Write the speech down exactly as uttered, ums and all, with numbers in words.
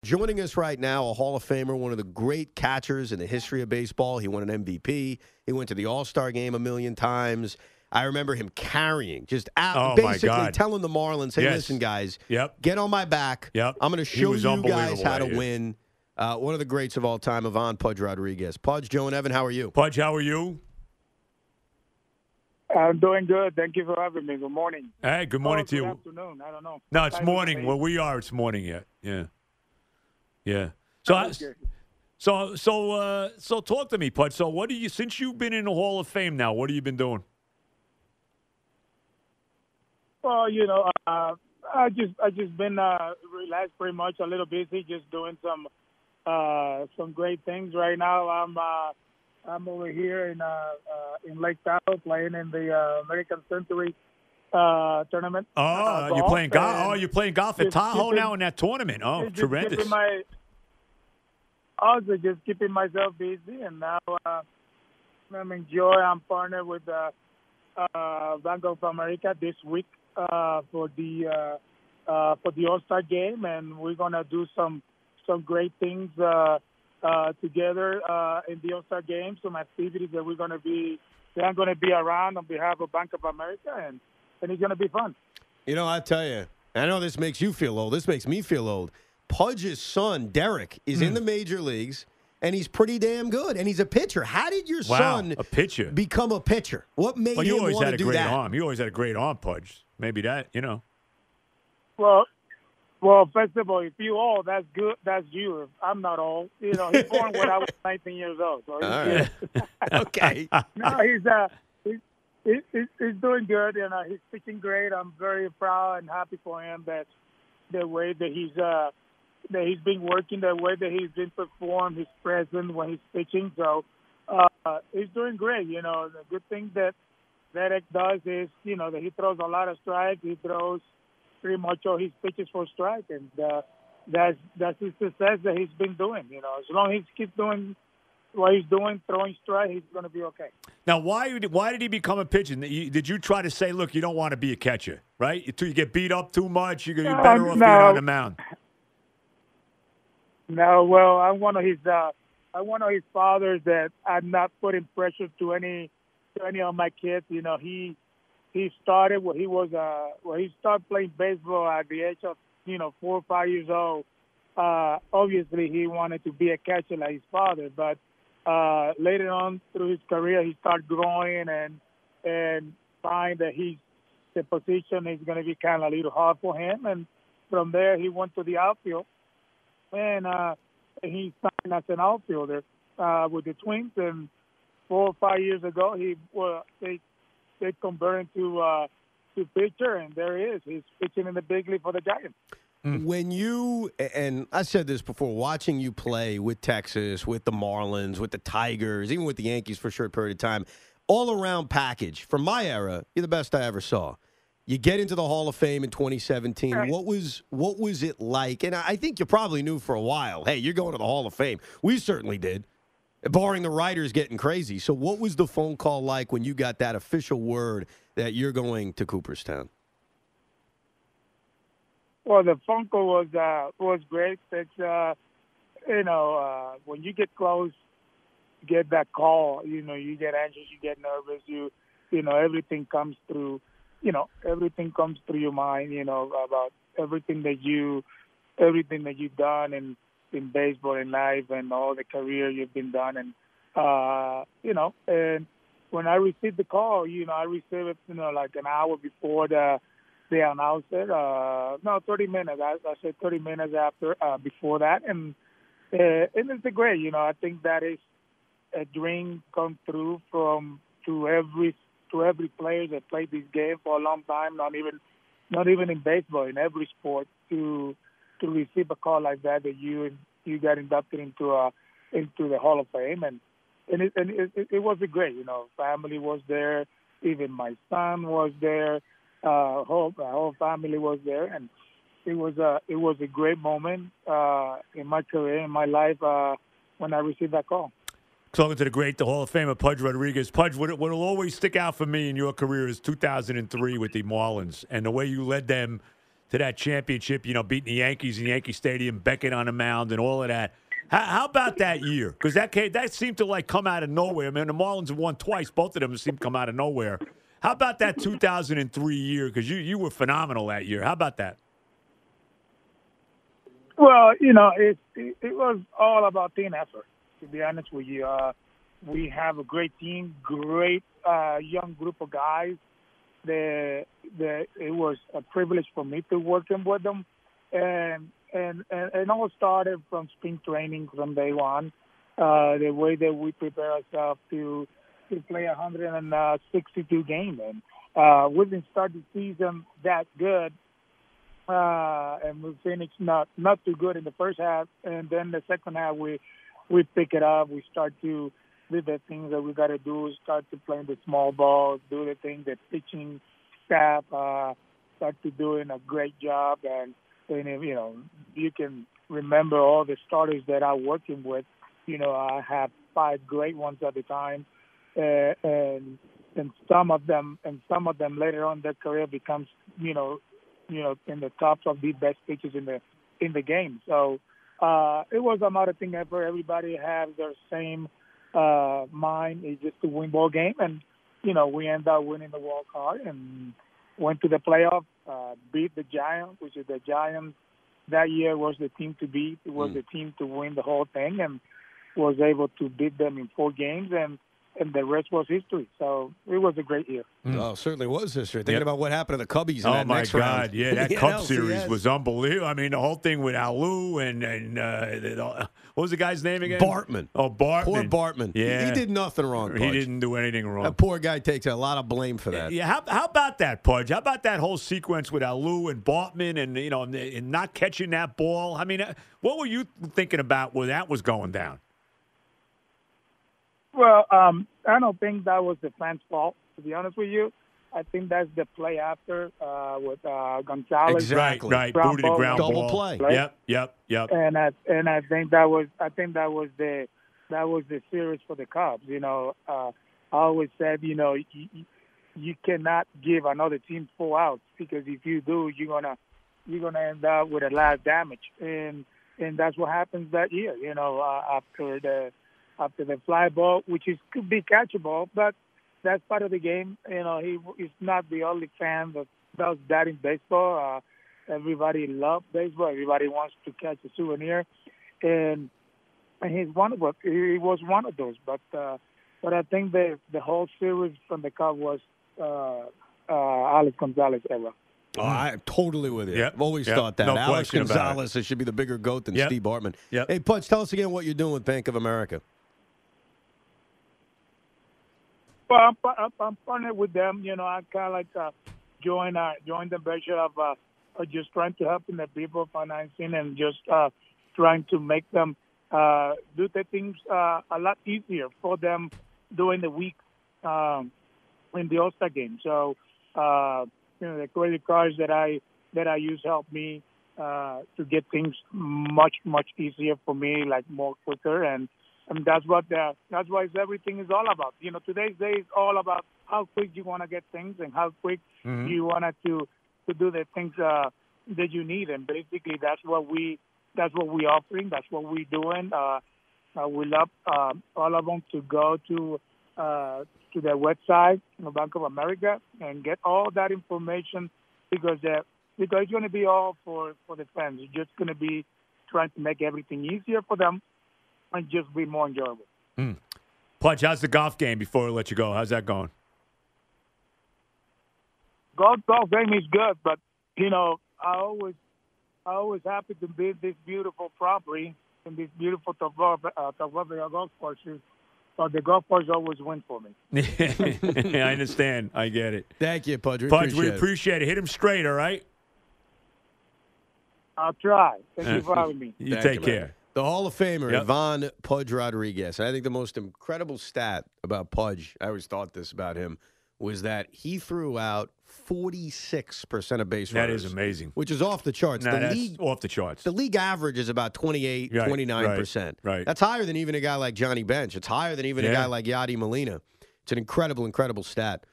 Joining us right now, a Hall of Famer, one of the great catchers in the history of baseball. He won an M V P. He went to the All-Star game a million times. I remember him carrying, just out, Oh, my basically God. telling the Marlins, hey, Yes. listen, guys, Yep. get on my back. Yep. I'm going to He show was you guys unbelievable how to that year. win. Uh, one of the greats of all time, Ivan Pudge Rodriguez. Pudge, Joe, and Evan, how are you? Pudge, how are you? I'm doing good. Thank you for having me. Good morning. Hey, good morning oh, to you. Good afternoon. I don't know. No, it's Time morning. is Where late. we are, it's morning yet. Yeah. Yeah. So, I, Okay. so, so, uh, so, talk to me, Pudge. So, what do you? Since you've been in the Hall of Fame now, what have you been doing? Well, you know, uh, I just I just been uh, relaxed, pretty much a little busy, just doing some uh, some great things right now. I'm uh, I'm over here in uh, uh, in Lake Tahoe playing in the uh, American Century uh, tournament. Oh, uh, you're golf, playing golf. and Oh, you're playing golf at just Tahoe keeping- now in that tournament. Oh, just tremendous. keeping my also just keeping myself busy, and now uh, I'm enjoy. I'm partnered with uh, uh, Bank of America this week uh, for the uh, uh, for the All Star game, and we're gonna do some some great things uh, uh, together uh, in the All Star game. Some activities that we're gonna be that I'm gonna be around on behalf of Bank of America, and and it's gonna be fun. You know, I tell you, I know this makes you feel old. This makes me feel old. Pudge's son, Derek, is Hmm. in the major leagues, and he's pretty damn good. And he's a pitcher. How did your Wow, son a pitcher. become a pitcher? What made Well, you him always want had to a do great that? arm. You always had a great arm, Pudge. Maybe that, you know. Well, well, first of all, if you old, that's good. That's you. I'm not old. You know, he's born when I was nineteen years old. So he's All good. right. Okay. No, he's uh, he's, he's he's he's doing good, and uh, he's pitching great. I'm very proud and happy for him that the way that he's uh that he's been working, the way that he's been performed, his presence when he's pitching. So uh, he's doing great. You know, the good thing that Derek does is, you know, that he throws a lot of strikes. He throws pretty much all his pitches for strike, and uh, that's that's his success that he's been doing. You know, as long as he keeps doing what he's doing, throwing strike, he's going to be okay. Now, why why did he become a pitcher? Did you try to say, look, you don't want to be a catcher, right? You, you get beat up too much. You're you're better Um, off no. being on the mound. No, well, I'm one of his. Uh, I'm one of his fathers that I'm not putting pressure to any to any of my kids. You know, he he started when he was uh when he started playing baseball at the age of you know four or five years old. Uh, obviously, he wanted to be a catcher like his father, but uh, later on through his career, he started growing and and find that he's the position is going to be kind of a little hard for him, and from there he went to the outfield. And uh, he signed as an outfielder uh, with the Twins. And four or five years ago, he well, they they converted to uh, to pitcher, and there he is. He's pitching in the big league for the Giants. When you, and I said this before, watching you play with Texas, with the Marlins, with the Tigers, even with the Yankees for a short period of time, all around package, from my era, you're the best I ever saw. You get into the Hall of Fame in twenty seventeen. Right. What was what was it like? And I think you probably knew for a while, hey, you're going to the Hall of Fame. We certainly did, barring the writers getting crazy. So what was the phone call like when you got that official word that you're going to Cooperstown? Well, the phone call was uh, was great. It's uh, you know uh, when you get close, you get that call. You know, you get anxious, you get nervous. You you know everything comes through. You know, everything comes through your mind, you know, about everything that you, everything that you've done in, in baseball and life and all the career you've been done. And, uh, you know, and when I received the call, you know, I received it, you know, like an hour before the, they announced it. Uh, no, thirty minutes. I, I said thirty minutes after, uh, before that. And, uh, and it's great, you know, I think that is a dream come true from, to every to every player that played this game for a long time, not even not even in baseball, in every sport, to to receive a call like that that you you got inducted into a into the Hall of Fame, and and it and it, it was a great, you know, family was there, even my son was there, uh, whole my whole family was there, and it was a it was a great moment uh, in my career, in my life, uh, when I received that call. Talking to the great, the Hall of Famer, Pudge Rodriguez. Pudge, what will always stick out for me in your career is two thousand three with the Marlins and the way you led them to that championship, you know, beating the Yankees in Yankee Stadium, Beckett on the mound and all of that. How, how about that year? Because that, came- that seemed to, like, come out of nowhere. I mean, the Marlins have won twice. Both of them seem to come out of nowhere. How about that two thousand three year? Because you, you were phenomenal that year. How about that? Well, you know, it, it it was all about team effort. To be honest with you, uh, we have a great team, great uh, young group of guys. The the it was a privilege for me to working with them, and and and it all started from spring training from day one. Uh, the way that we prepare ourselves to to play one hundred sixty-two games, and uh, we didn't start the season that good. Uh, and we finished not not too good in the first half, and then the second half we we pick it up. We start to do the things that we got to do. Start to play the small ball, do the things that pitching staff uh, start to doing a great job. And, and you know, you can remember all the starters that I'm working with. You know, I have five great ones at the time, uh, and and some of them and some of them later on in their career becomes you know. you know, in the tops of the best pitchers in the in the game. So uh, it was a marathon effort. Everybody had their same uh, mind, is just to win ball game, and you know we ended up winning the wild card and went to the playoff, uh, beat the Giants, which is the Giants. That year was the team to beat. It was mm. the team to win the whole thing, and was able to beat them in four games, and and the rest was history. So it was a great year. Mm. Oh, certainly was history. Thinking yep. about what happened to the Cubbies in oh that my next God. round. Yeah, that The Cup N L C S series was unbelievable. I mean, the whole thing with Alou and, and uh, the, what was the guy's name again? Bartman. Oh, Bartman. Poor Bartman. Yeah. He, he did nothing wrong, Pudge. He didn't do anything wrong. That poor guy takes a lot of blame for that. Yeah, how, how about that, Pudge? How about that whole sequence with Alou and Bartman and, you know, and, and not catching that ball? I mean, what were you thinking about when that was going down? Well, um, I don't think that was the fans' fault, to be honest with you. I think that's the play after uh, with uh, Gonzalez. Exactly. Right, right. Booted the ground Double ball. play. Right? Yep, yep, yep. And I and I think that was I think that was the that was the series for the Cubs. You know, uh, I always said, you know, you, you cannot give another team four outs because if you do, you're gonna you're gonna end up with a lot of damage, and and that's what happens that year. You know, uh, after the after the fly ball, which is could be catchable, but that's part of the game. You know, he is not the only fan that does that in baseball. Uh, everybody loves baseball. Everybody wants to catch a souvenir, and and he's one of he was one of those. But uh, but I think the the whole series from the Cubs was uh, uh, Alex Gonzalez era. Oh, I'm totally with you. Yep. I've always Yep. thought that. No Alex question about it. Gonzalez should be the bigger GOAT than Yep. Steve Bartman. Yep. Hey, Pudge, tell us again what you're doing with Bank of America. Well, I'm, I'm, I'm partnered with them. You know, I kind of like uh, join uh, join the venture of uh, of just trying to help the people financing and just uh, trying to make them uh, do the things uh, a lot easier for them during the week um, in the All-Star game. So, uh, you know, the credit cards that I that I use help me uh, to get things much much easier for me, like more quicker and. And that's what the, that's what everything is all about. You know, today's day is all about how quick you want to get things and how quick mm-hmm. you want to to do the things uh, that you need. And basically, that's what we that's what we offering. That's what we're doing. Uh, uh, we love uh, all of them to go to uh, to their website, you know, Bank of America, and get all that information because uh, because it's going to be all for for the fans. It's just going to be trying to make everything easier for them. And just be more enjoyable. Mm. Pudge, how's the golf game before we let you go? How's that going? Golf, golf game is good, but you know, I always, I always happy to be this beautiful property and this beautiful Tavova uh, golf courses. So the golf course always win for me. I understand. I get it. Thank you, Pudge. We Pudge, appreciate we it. appreciate it. Hit him straight, all right? I'll try. Thank you for having me. You Thank take you, care. Man. The Hall of Famer, Yep. Ivan Pudge Rodriguez. And I think the most incredible stat about Pudge, I always thought this about him, was that he threw out forty-six percent of base That runners. is amazing. Which is off the charts. Nah, the that's league, off the charts. The league average is about twenty-eight, Right, twenty-nine percent. Right, right. That's higher than even a guy like Johnny Bench. It's higher than even Yeah. a guy like Yadi Molina. It's an incredible, incredible stat.